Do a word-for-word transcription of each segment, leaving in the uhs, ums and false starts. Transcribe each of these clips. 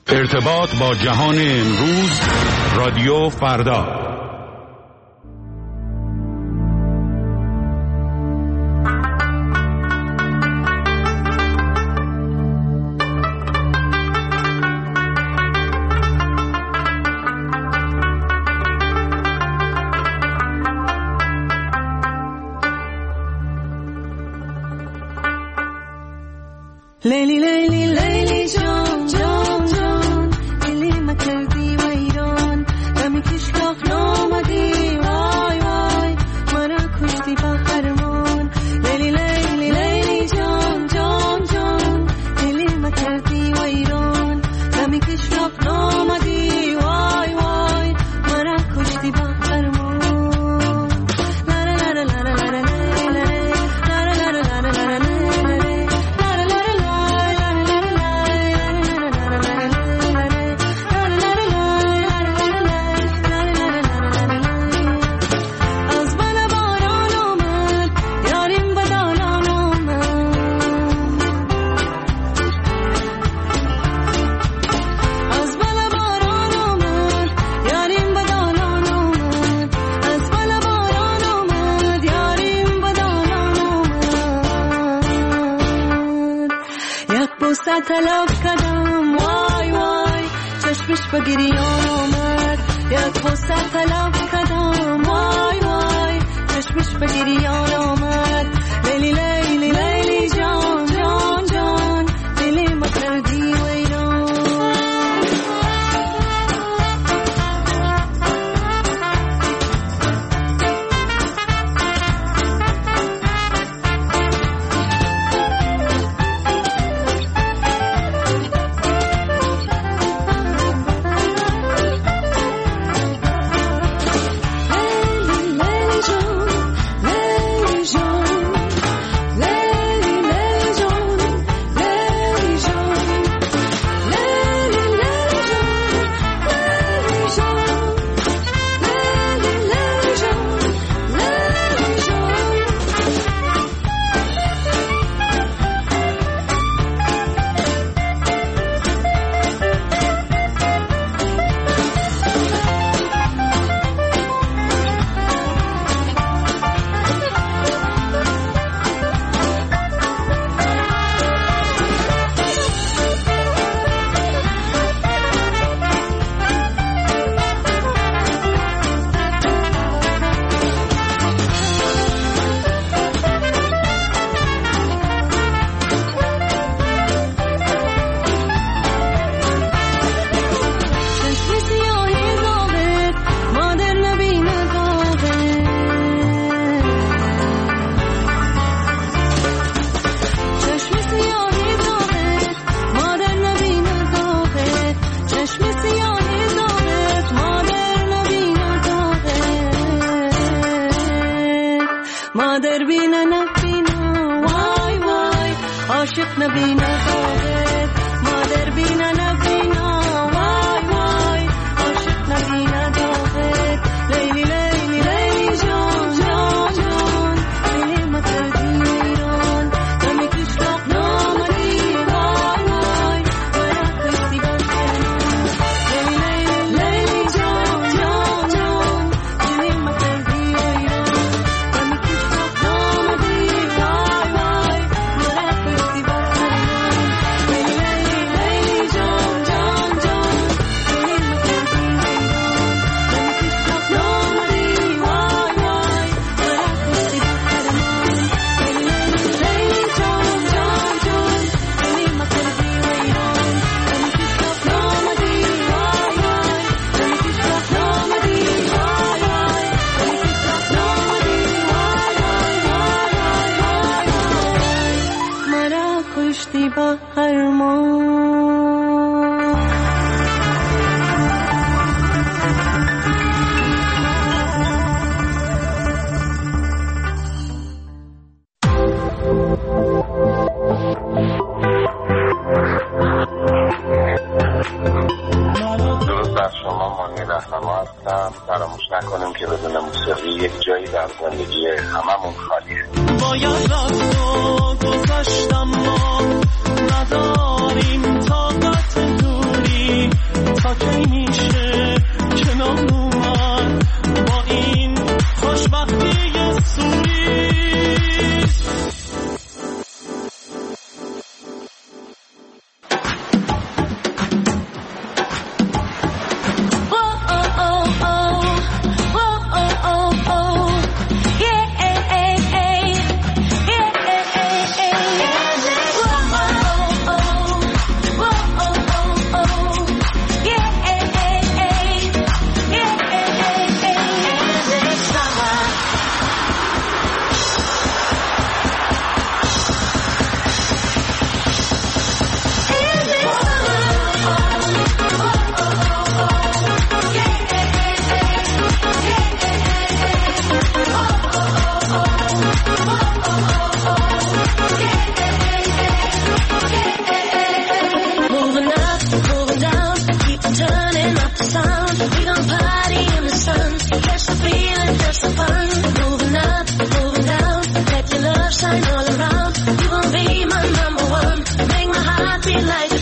ارتباط با جهان امروز، رادیو فردا. لیلی لیلی لیلی جان جان جان دلی ما کردی و ایران دمی کشلاق نامدی وای وای مرا کشتی با خرمان لیلی لیلی لیلی جان جان جان دلی ما کردی و ایران دمی کشلاق نامدی وای وای مرا کشتی با خرمان لا لا لا لا لا لا طلب کردم وای وای چشمش به گریان آمد یک بوسه طلب کردم وای وای چشمش به گریان آمد لیلی لیلی لیلی جان جان جان دلی ما کردی و ایران مادر بینا نبینا وای وای عاشق نبینا داغت مادر بینا نبینا وای وای عاشق نبینا داغت لیلی لیلی لیلی جان جان جان دلی ما کردی ایران دمی کشلاق نامدی وای وای مرا کشتی با خرمان لیلی لیلی لیلی جان جان جان دلی ما کردی ایران با فراموش نکنیم که بدون موسیقی یک جایی در زندگی هممون خالیه. باید رفت و گذشتم ما نداریم طاقت دوری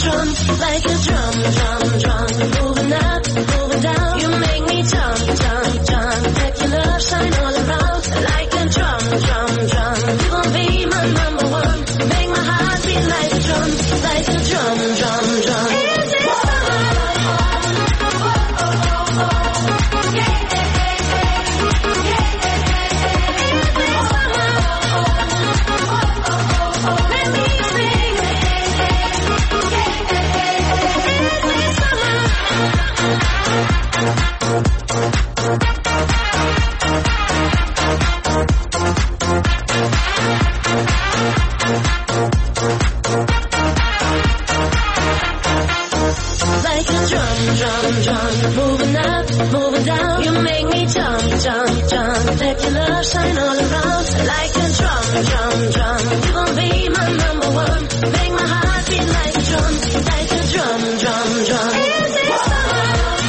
drum, like a drum, drum, drum. Moving up, moving down. You make me jump, jump, jump. Let your love shine all around, like a drum, drum, drum. You gon' be my number one. Make my heart beat like a drum, like a drum, drum, drum. Is it summer? Like a drum, drum, drum. Moving up, moving down. You make me jump, jump, jump. Let your love shine all around. Like a drum, drum, drum. You gon' be my number one. Make my heart beat like a drum, like a drum, drum, drum. Is it summer?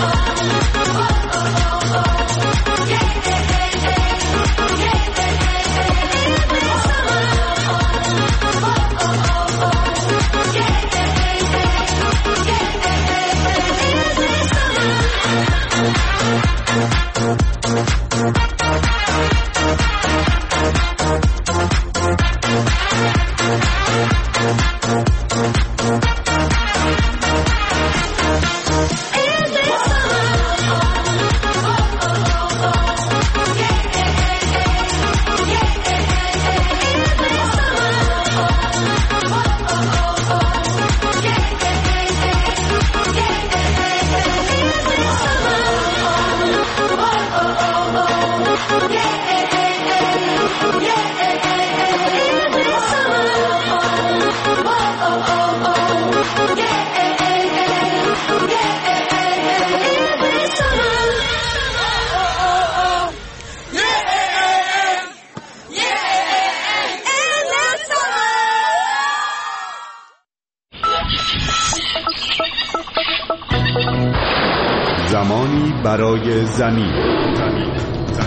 زمانی برای زمین. زمین.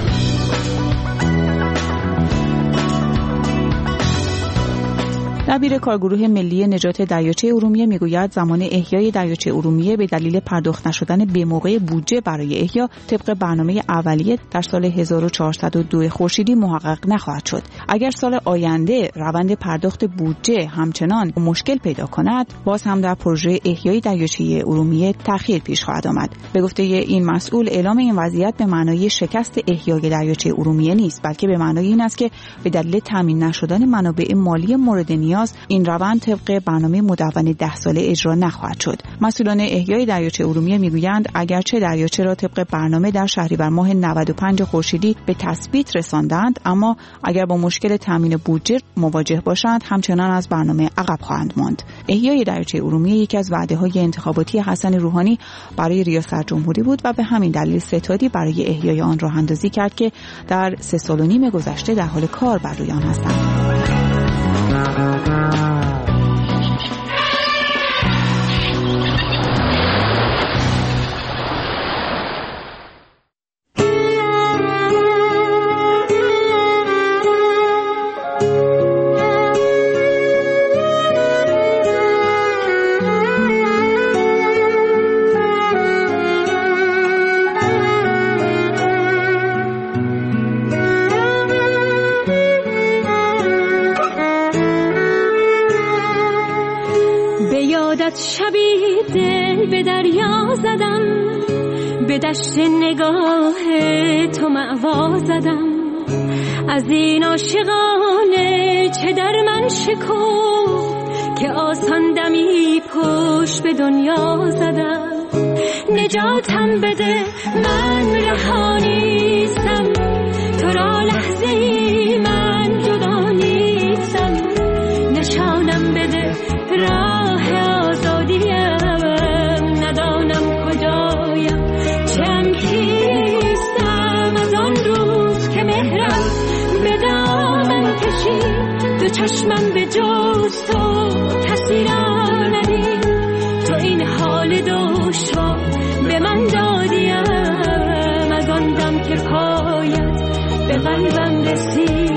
دبیر کارگروه ملی نجات دریاچه ارومیه میگوید زمان احیای دریاچه ارومیه به دلیل پرداخت نشدن به موقع بودجه برای احیا طبق برنامه اولیه در سال هزار و چهارصد و دو خورشیدی محقق نخواهد شد. اگر سال آینده روند پرداخت بودجه همچنان مشکل پیدا کند، باز هم در پروژه احیای دریاچه ارومیه تأخیر پیش خواهد آمد. به گفته این مسئول، اعلام این وضعیت به معنای شکست احیای دریاچه ارومیه نیست، بلکه به معنای این است که به دلیل تامین نشدن منابع مالی مورد نیاز این روند طبق برنامه مدون ده ساله اجرا نخواهد شد. مسئولان احیای دریاچه ارومیه میگویند اگرچه دریاچه را طبق برنامه در شهریور ماه نود و پنج خورشیدی به تثبیت رساندند، اما اگر با مشکل تامین بودجه مواجه باشند همچنان از برنامه عقب خواهند ماند. احیای دریاچه ارومیه یکی از وعده‌های انتخاباتی حسن روحانی برای ریاست جمهوری بود و به همین دلیل ستادی برای احیای آن راه اندازی کرد که در سه سال و نیم گذشته در حال کار بر روی آن هستند. شبی دل به دریا زدم، به دشت نگاه تو مأوا زدم، از این عاشقانه چه در من شکفت که آسان دمی پشت به دنیا زدم. نجاتم بده من رها نیستم، تو را لحظه ای من جدا نیستم، نشانم بده راه ندانم کجایم چم کیستم، از آن روز که مهرم به دامن کشید دو چشمم به جز تو کسی را ندید، تو این حال دشوار به من دادیم، از آن دم که پایت به قلبم رسید.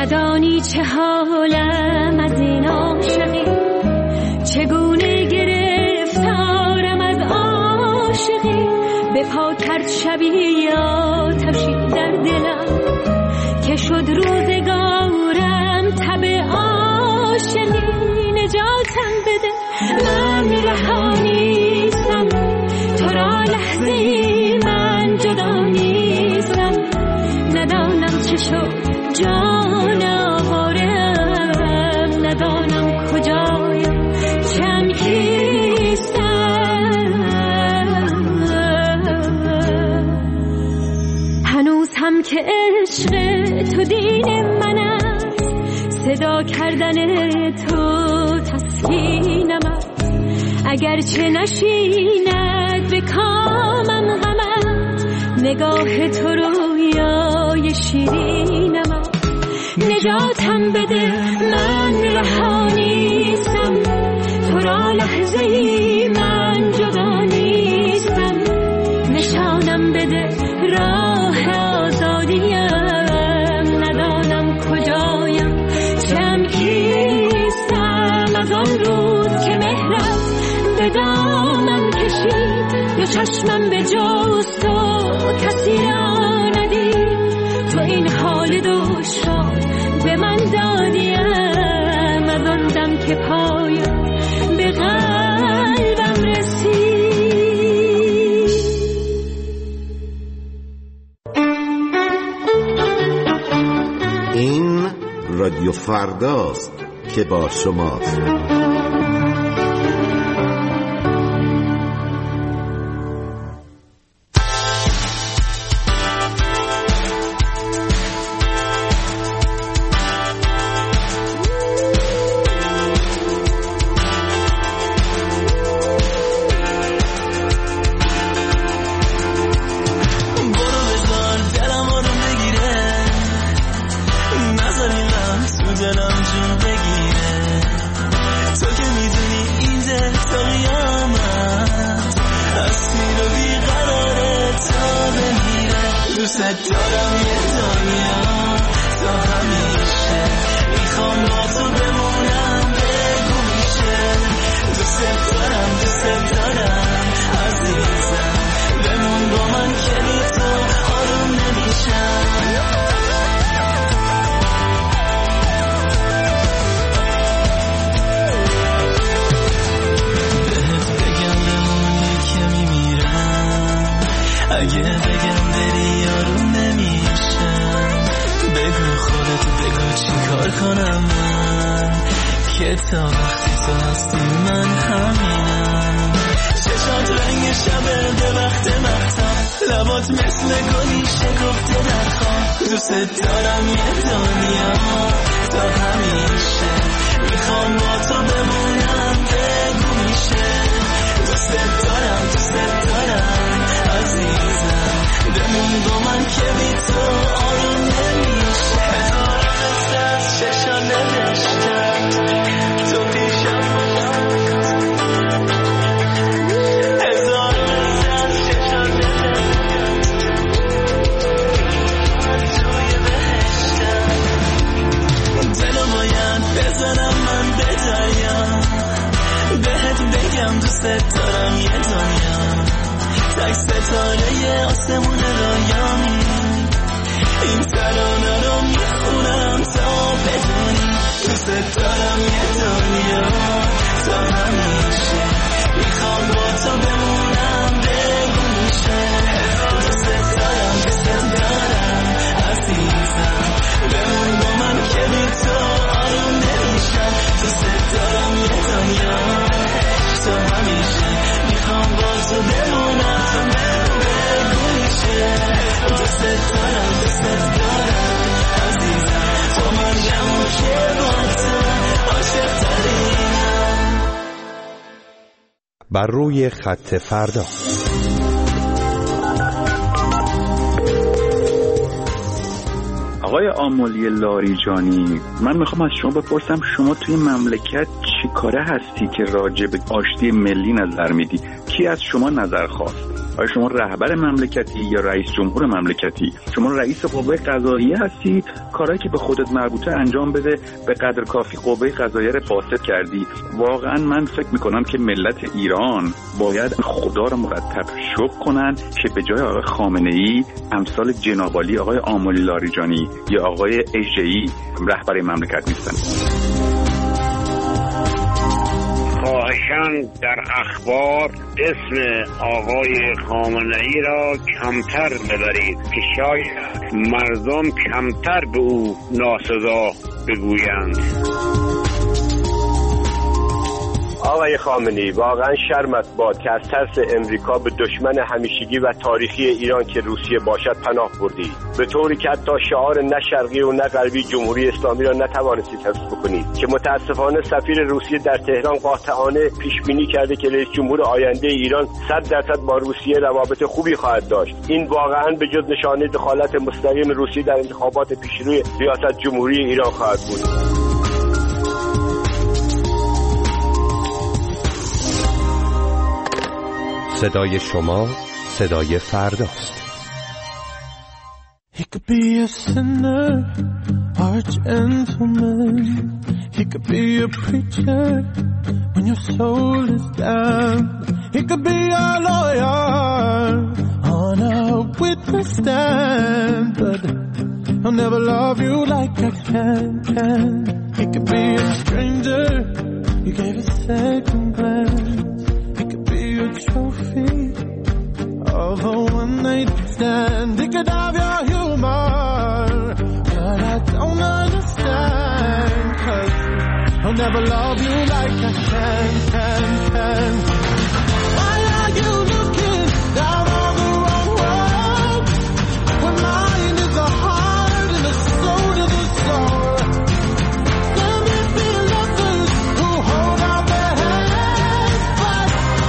ندانی چه حالم از این عاشقی، چگونه گرفتارم از عاشقی. به پا کرد شبی آتشی در دلم که شد روزگارم تب عاشقی. نجاتم بده من رها نیستم، تو را لحظه ای من جدا نیستم. ندانم چه شد جان آوارم، ندانم کجایم چم کیستم. هنوز هم که عشق تو دین من است، صدا کردن تو تسکینم است. اگرچه نشیند به کامم غمت، نگاه تو رویای شیرینم است. نجاتم بده من رها نیستم، تو را لحظه ای من جدا نیستم. نشانم بده راه آزادیم، ندانم کجایم چم کیستم. از آن روز که مهرت به دامم کشید، یا چشمم به جز تو کسی را ندید. تو این حال دشوار به من دادیم، از آن دم که پایم به قلبم رسید. این رادیو فرداست که با شماست. بر روی خط فردا. آقای آملی لاریجانی، من میخوام از شما بپرسم شما توی مملکت چی کاره هستی که راجع به آشتی ملی نظر میدی؟ کی از شما نظر خواست؟ آیا شما رهبر مملکتی یا رئیس جمهور مملکتی؟ شما رئیس قوه قضاییه هستی، کارهایی که به خودت مربوطه انجام بده، به قدر کافی قوه قضاییه رو فاسد کردی. واقعا من فکر میکنم که ملت ایران باید خدا رو مرتب شکر کنن که به جای آقای خامنه‌ای امثال جناب عالی آقای آملی لاریجانی یا آقای اژه‌ای رهبر مملکت نیستن. خواهشاً در اخبار اسم آقای خامنه‌ای را کمتر ببرید که شاید مردم کمتر به او ناسزا بگویند. آقای خامنه‌ای، واقعا شرمت باد که از ترس امریکا به دشمن همیشگی و تاریخی ایران که روسیه باشد پناه بردی، به طوری که حتی شعار نه شرقی و نه غربی جمهوری اسلامی را نتوانستید حفظ بکنید، که متاسفانه سفیر روسیه در تهران قاطعانه پیش بینی کرده که رئیس جمهور آینده ایران صد درصد با روسیه روابط خوبی خواهد داشت. این واقعا به جز نشانه دخالت مستقیم روسیه در انتخابات پیشروی ریاست جمهوری ایران خواهد بود. صدای شما صدای فرداست. He could be a sinner or a gentleman. He could be a preacher when your soul is down. He could be a lawyer on a witness stand, but I'll never love you like I can, can. He could be a stranger you gave a second glance. He could be a trophy of a one-night stand. He could have your humor, but I don't understand, 'cause I'll never love you like I can, can, can. Why are you looking down on the wrong road when mine is a heart and a soul to the soul? Let me be lovers who hold out their hands, but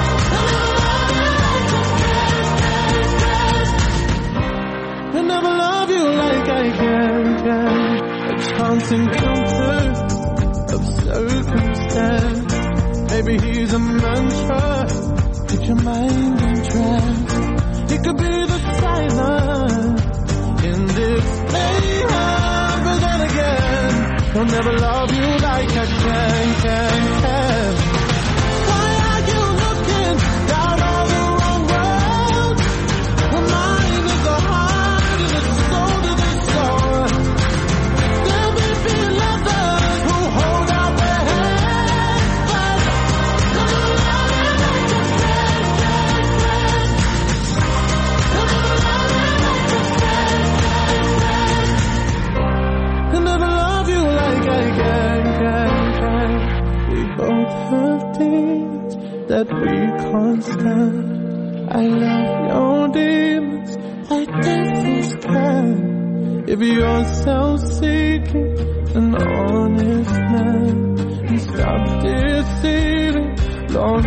I'll never love you like I can, can. A chance encounter of circumstance. Maybe he's a mantra, keep your mind in trance. He could be the silence in this mayhem, but then again, I'll never love you like I can, can, can. Why are you looking down on the wrong road when mine is a heart and a soul to the soul? There may be lovers who hold out their hands, but I'll never love you like I can, can, can. I'll never love you like I can, can, can. I'll never love you like I can, can, can. We both have demons that we can't stand. I love your demons like devils can. If you're self-seeking, an honest man, and stop deceiving, Lord,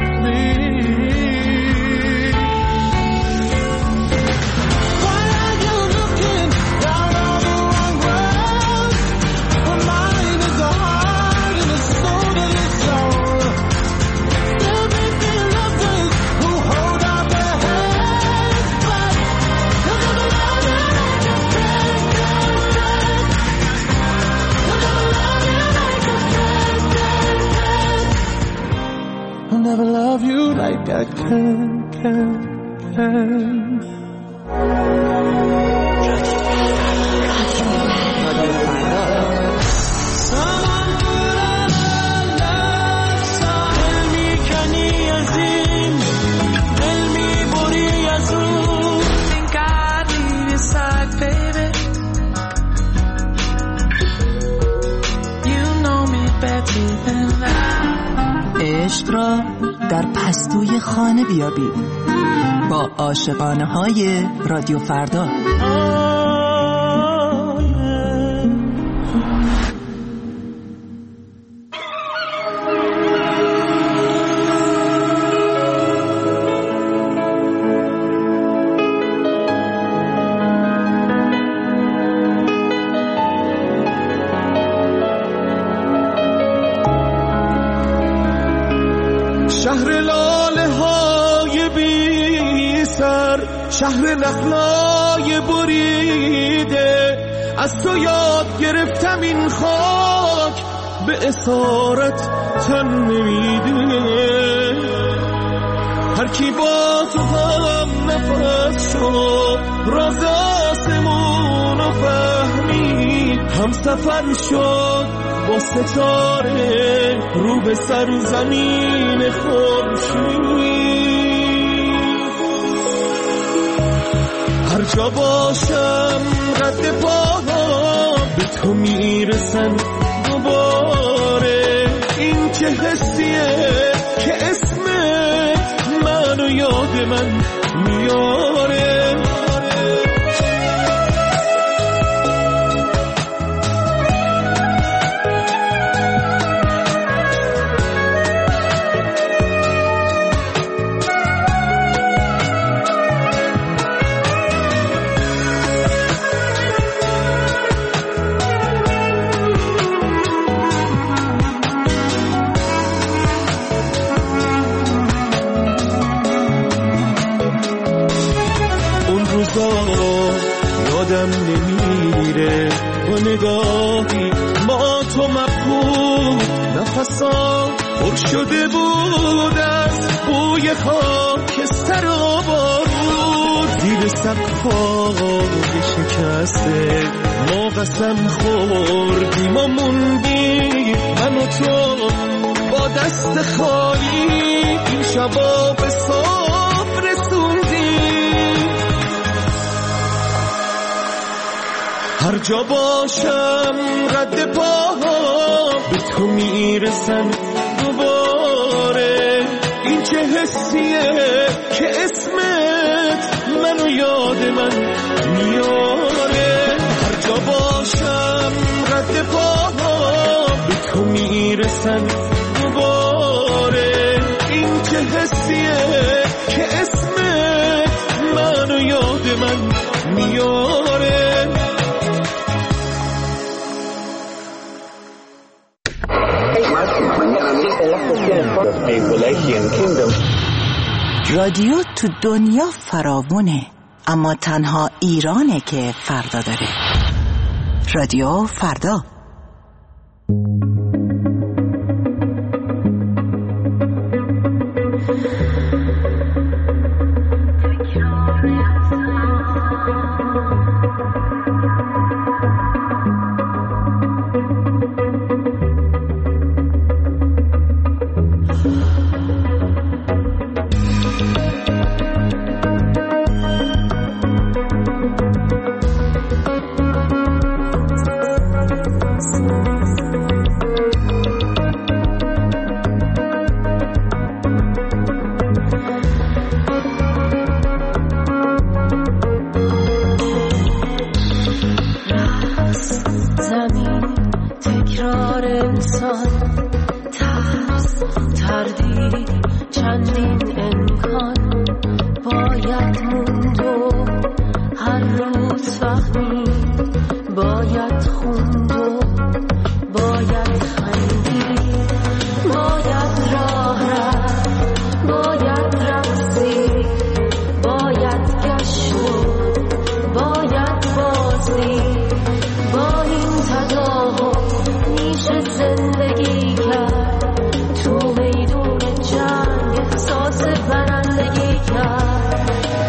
please. Why are you looking down on the wrong road when mine is a heart and a soul to the soul? There may be lovers who hold out their hands, but I'll never love you like I can, can, can. I'll never love you like I can, can, can. I'll never love you like I can, can, can. عشق را در پستوی خانه بیابید با عاشقانه های رادیو فردا. شهر لاله های بی سر شهر نخلای بریده، از تو یاد گرفتم این خاک به اسارت تن نمیده. هر کی با تو هم نفس شد راز آسمونو فهمید، هم سفر شد با ستاره رو به سرزمین خورشید. هر جا باشم رد پاها به تو میرسن دوباره. این چه حسیه که اسمت منو یاد من میاره. یادم نمیره با نگاهی ما تو مبهوت، نفسا پر شده بود از بوی خاکستر و بارود. زیر سقف‌های شکسته ما قسم خوردیم و موندیم، من و تو با دست خالی این شبا به صبح رسوندیم. هر جا باشم رد پاها به تو میرسن دوباره. این چه حسیه که اسمت منو یاد من میاره. هر جا باشم رد پاها به تو میرسن دوباره. این چه حسیه که اسمت منو یاد من میاره. رادیو تو دنیا فراوونه، اما تنها ایرانه که فردا داره. رادیو فردا.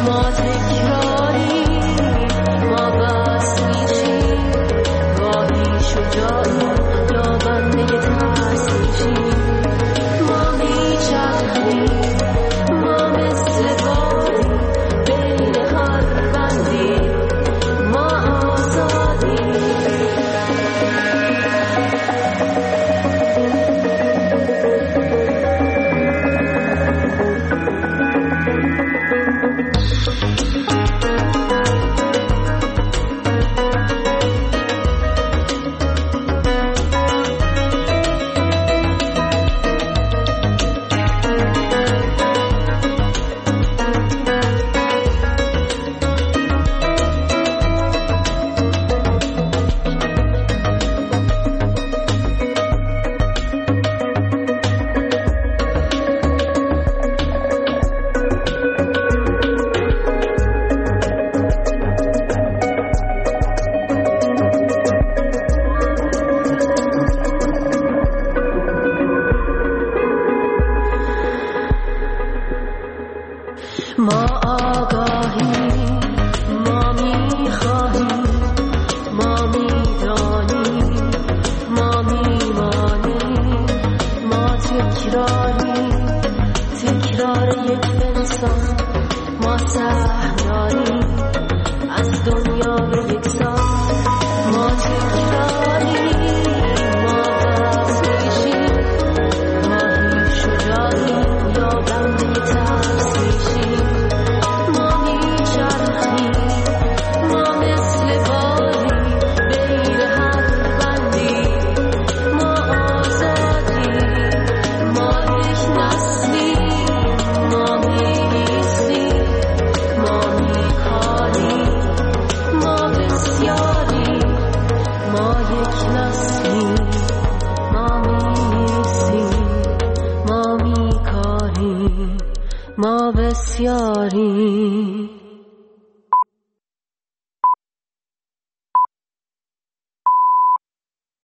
ما بس میشیم گاهی تکراری تکرار یک انسان ما سهم داریم از دنیا به یک سان ما تکراری ما دست میشیم ما هیچ شجاعیم یا بنده ترس میشیم ما میچرخیم ما مثل بادی بین هر بندی ما آزادیم ما یک نسلیم ما میریسیم ما میکاریم ما بسیاریم ما یک نسلیم ما میریسیم ما میکاریم ما بسیاریم